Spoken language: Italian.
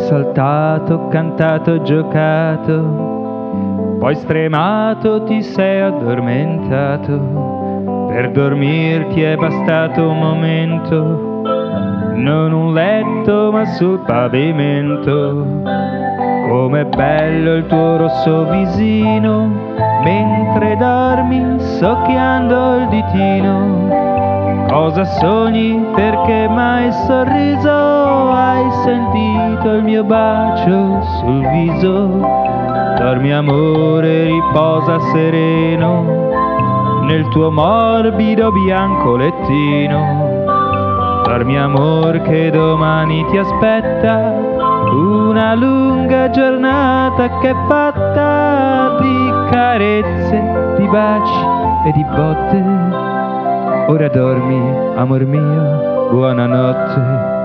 saltato, cantato, giocato, poi stremato ti sei addormentato. Per dormirti è bastato un momento, non un letto ma sul pavimento. Com'è bello il tuo rosso visino, mentre dormi socchiando il ditino. Cosa sogni, perché mai sorriso? Hai sentito il mio bacio sul viso? Dormi amore, riposa sereno nel tuo morbido bianco lettino. Dormi amor che domani ti aspetta una lunga giornata che è fatta di carezze, di baci e di botte. Ora dormi, amor mio, buonanotte.